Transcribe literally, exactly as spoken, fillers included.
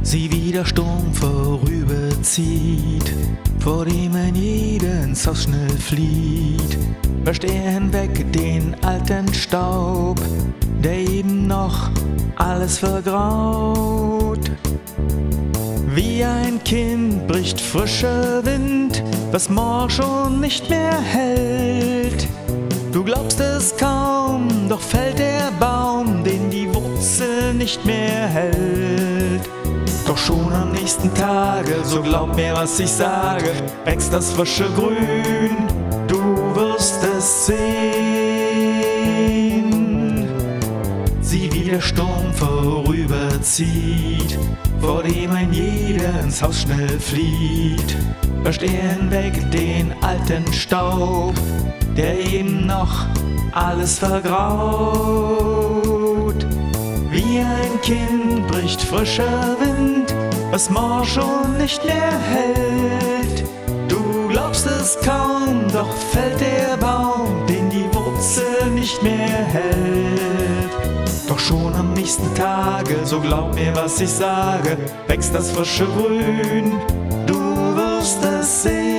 Sieh, wie der Sturm vorüberzieht, vor dem ein jeder ins Haus schnell flieht. Wascht er hinweg den alten Staub, der eben noch alles vergraut. Wie ein Kind bricht frischer Wind, was morsch und nicht mehr hält. Du glaubst es kaum, doch fällt der Baum, den die Wurzel nicht mehr hält. Doch schon am nächsten Tage, so glaub mir, was ich sage, wächst das frische Grün, du wirst es sehen. Sieh, wie der Sturm vorüberzieht, vor dem ein jeder ins Haus schnell flieht. Wascht er hinweg den alten Staub, der eben noch alles vergraut. Wie ein Kind bricht frischer Wind, was morsch und nicht mehr hält. Du glaubst es kaum, doch fällt der Baum, den die Wurzel nicht mehr hält. Doch schon am nächsten Tage, so glaub mir, was ich sage, wächst das frische Grün, du wirst es sehen.